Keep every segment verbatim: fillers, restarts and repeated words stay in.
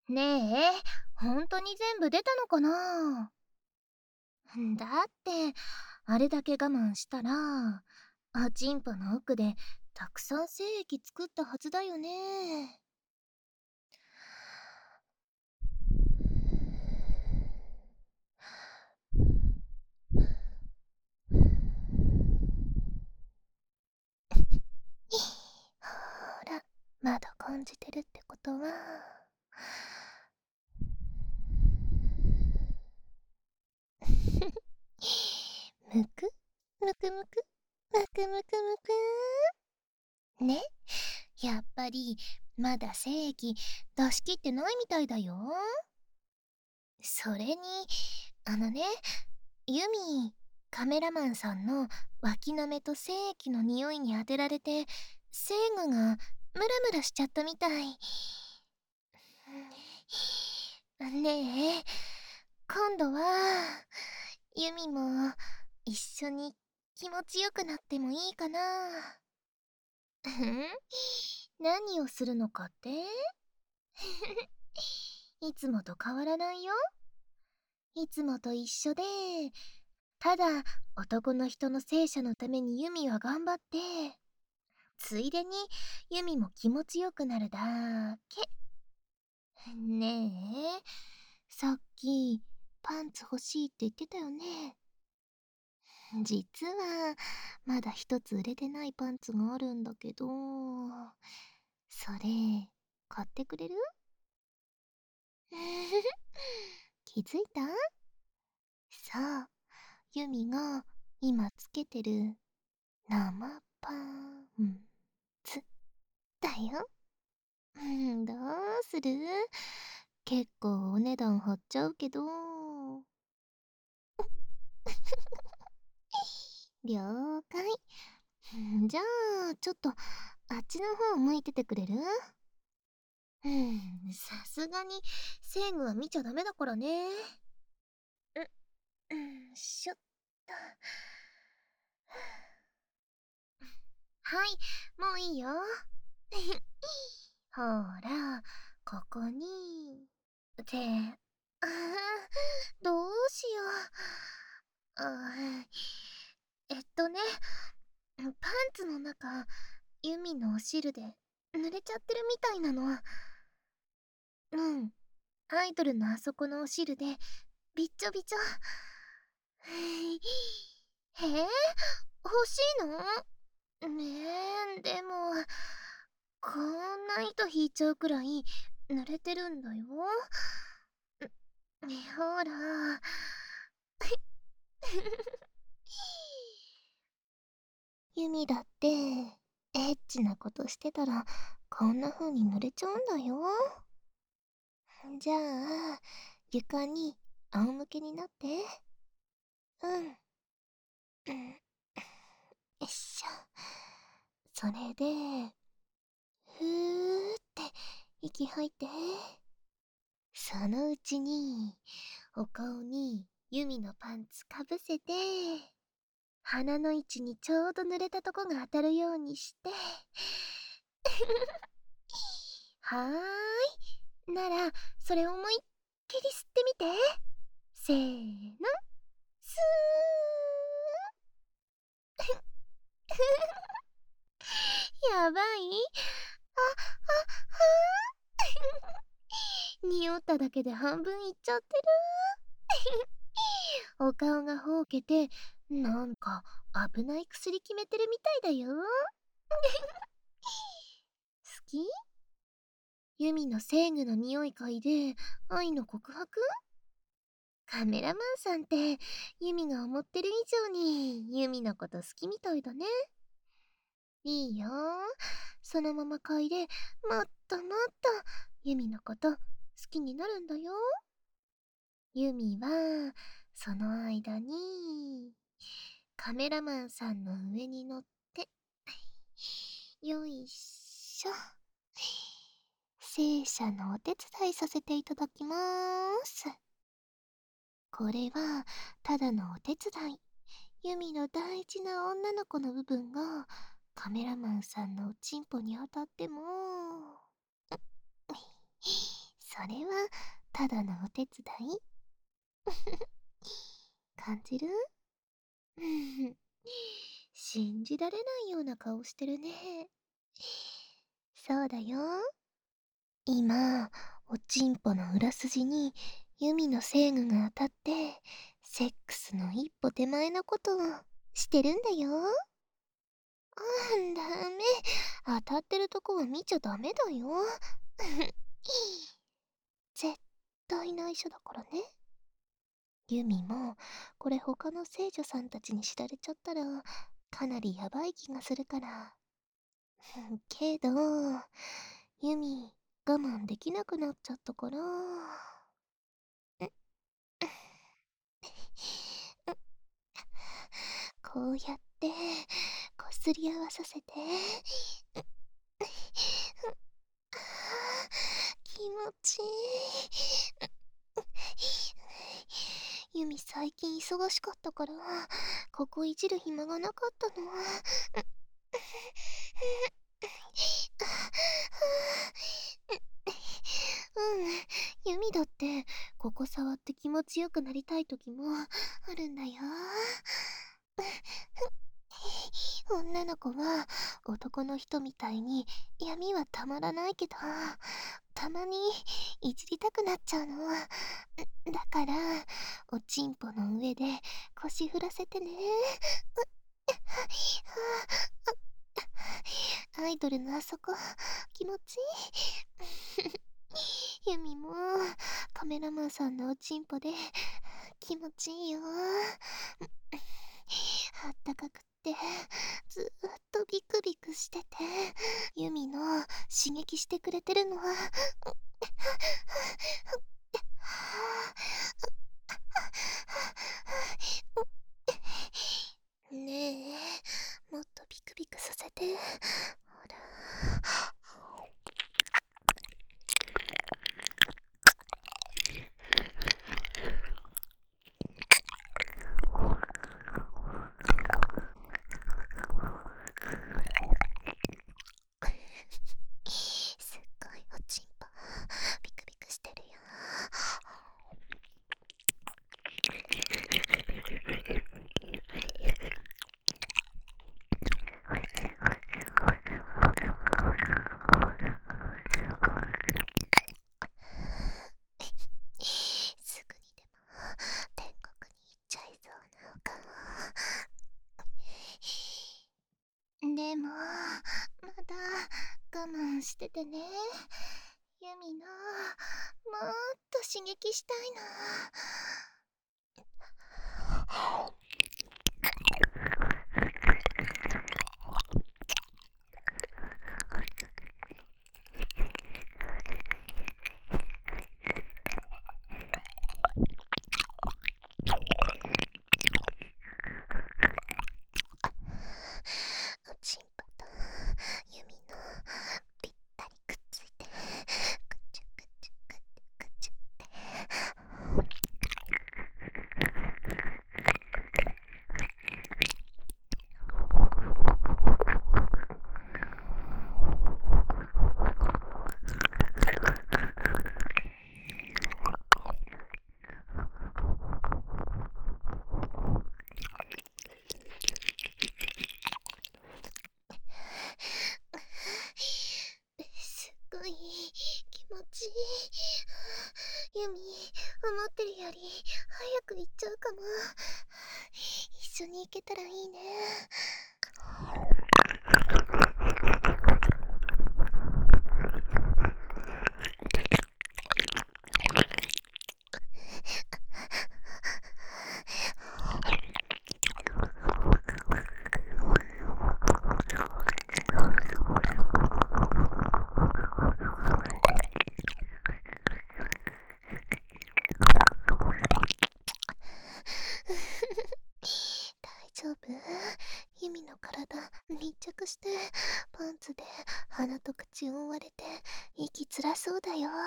ねえ、本当に全部出たのかな？だって、あれだけ我慢したら、あちんぽの奥でたくさん精液作ったはずだよね。ほら、まだ感じてるってことは、むくむくむくむくむくむくね。やっぱりまだ精液出し切ってないみたいだよ。それに、あのね、ユミ、カメラマンさんの脇なめと精液の匂いに当てられて、精具がムラムラしちゃったみたい。ねえ、今度は、ユミも一緒に気持ちよくなってもいいかな？ん何をするのかって？いつもと変わらないよ。いつもと一緒で、ただ男の人の聖者のためにユミは頑張って、ついでにユミも気持ちよくなるだけ。ねえ、さっきパンツ欲しいって言ってたよね。実はまだ一つ売れてないパンツがあるんだけど、それ買ってくれる？気づいた？そう、ユミが今つけてる生パンツだよ。うん、どうする？結構お値段張っちゃうけど。了解。うんじゃあ、ちょっとあっちの方向いててくれる？うん、さすがにセーグは見ちゃダメだからね。う、うん、しょっと。はい、もういいよ。ほら、ここに。って、あーどうしよう。あーえっとね、パンツの中、ユミのお汁で濡れちゃってるみたいなの。うん、アイドルのあそこのお汁でびっちょびちょ。へえ、欲しいの？ねえ、でも、こんな糸引いちゃうくらい濡れてるんだよ。ほら。ユミだって、エッチなことしてたら、こんな風に濡れちゃうんだよ。じゃあ、床に仰向けになって。うん。うん。よいしょ。それで、ふーって息吐いて。そのうちに、お顔にユミのパンツかぶせて、鼻の位置にちょうど濡れたとこが当たるようにして。はーい。なら、それ思いっきり吸ってみて。せーの、スー。やばい？あ、あ、はー。匂っただけで半分いっちゃってる。お顔がほうけて、なんか危ない薬決めてるみたいだよ。好き？ユミのセーヌの匂い嗅いで愛の告白？カメラマンさんってユミが思ってる以上にユミのこと好きみたいだね。いいよ。そのまま嗅いでもっともっとユミのこと好きになるんだよ。ユミはその間にカメラマンさんの上に乗ってよいしょ。聖者のお手伝いさせていただきまーす。これはただのお手伝い。ユミの大事な女の子の部分がカメラマンさんのおちんぽに当たっても、そあれはただのお手伝い。感じる？信じられないような顔してるね。そうだよ。今、おちんぽの裏筋にユミのセーヌが当たって、セックスの一歩手前のことをしてるんだよ。うん、ダメ。当たってるとこは見ちゃダメだよ。絶対内緒だからね。ユミも、これ他の聖女さんたちに知られちゃったら、かなりヤバい気がするから。けど、ユミ、我慢できなくなっちゃったから。こうやってこすり合わさせて。気持ちいい。ユミ最近忙しかったからここいじる暇がなかったの。うん、ユミだってここ触って気持ちよくなりたい時もあるんだよ。女の子は男の人みたいに闇はたまらないけど、たまにいじりたくなっちゃうの。だからおちんぽの上で腰振らせてね。アイドルのあそこ気持ちいい。ユミもカメラマンさんのおちんぽで気持ちいいよ。あったかくってずーっとビクビクしてて、ユミの刺激してくれてるのはねえ、もっとビクビクさせて。ほら。すっごいおちんぽビクビクしてるよ。すぐにでも天国に行っちゃいそうなお顔。でもまだ我慢しててね。ユミのもっと刺激したいな。おちんぽとユミのぴったりくっついて、くちゅくちゅくちゅくちゅって。すっごい気持ちいい。ユミ、思ってるより早く行っちゃうかも。一緒に行けたらいいね。大丈夫？ユミの体密着してパンツで鼻と口を覆われて息つらそうだよ。ん？も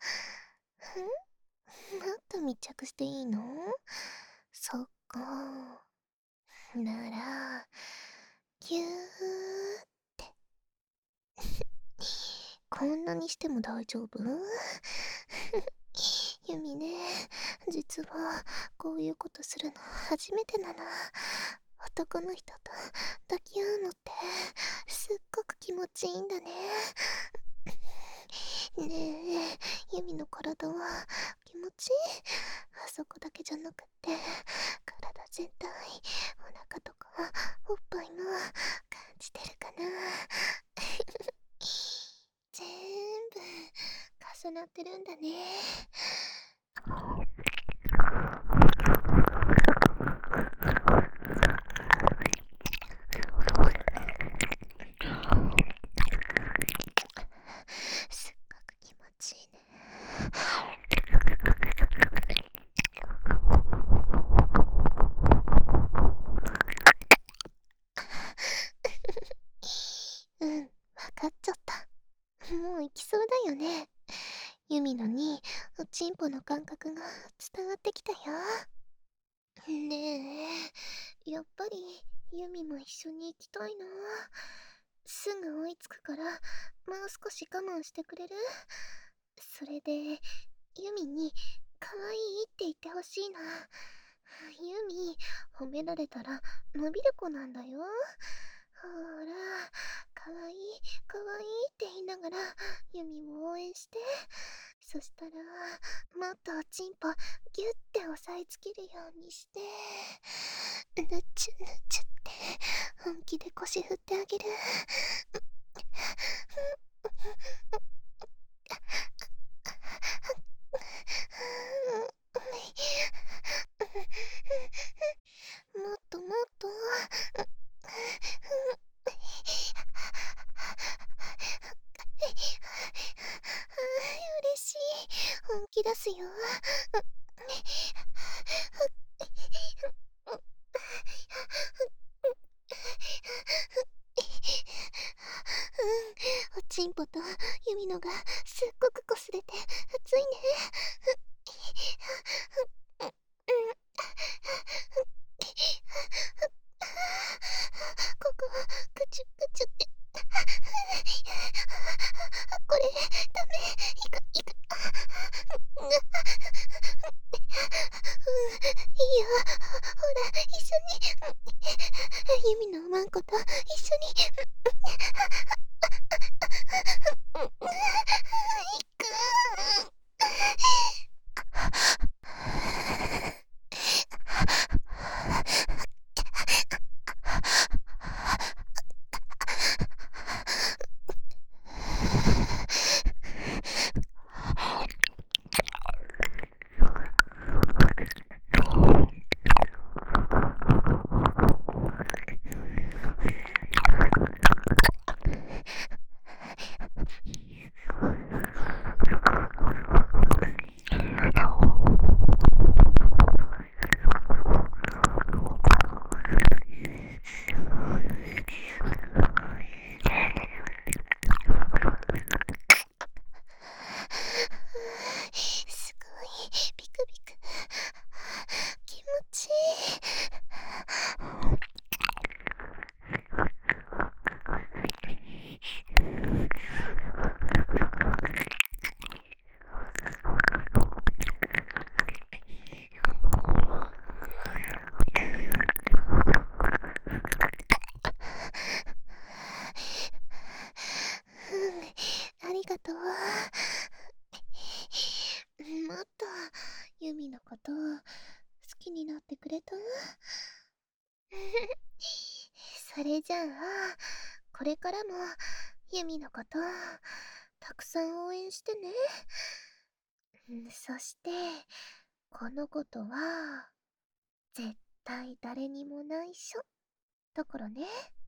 っと密着していいの？そっか。なら、ぎゅーってこんなにしても大丈夫？ユミね、実はこういうことするの初めてなの。男の人と抱き合うのってすっごく気持ちいいんだね。ねえ、ユミの体は気持ちいい？あそこだけじゃなくって体全体、お腹とかおっぱいも感じてるかな？全部重なってるんだね。すっごく気持ちいいね。うん、わかっちゃった。もう行きそうだよね。ユミのにおちんぽの感覚が伝わってきたよ。ねえ、やっぱりユミも一緒に行きたいな。すぐ追いつくからもう少し我慢してくれる？それでユミに可愛いって言ってほしいな。ユミ褒められたら伸びる子なんだよ。ほら、可愛い可愛いって言いながらユミを応援して。そしたらもっとおちんぽギュッて押さえつけるようにして、ぬちゅぬちゅって本気で腰振ってあげる。もっともっと。嬉しい。本気出すよ。おちんぽとユミのがすっごくこすれて熱いね。ここクチュクチュって。これダメ。いかいか。うん、いいよ、ほら一緒に。ユミのマンコと一緒に。行く。すごいビクビク気持ちいい。うん、ありがとう。もっとユミのこと好きになってくれた？それじゃあこれからもユミのことたくさん応援してね。うん、そしてこのことは絶対誰にも内緒だからね。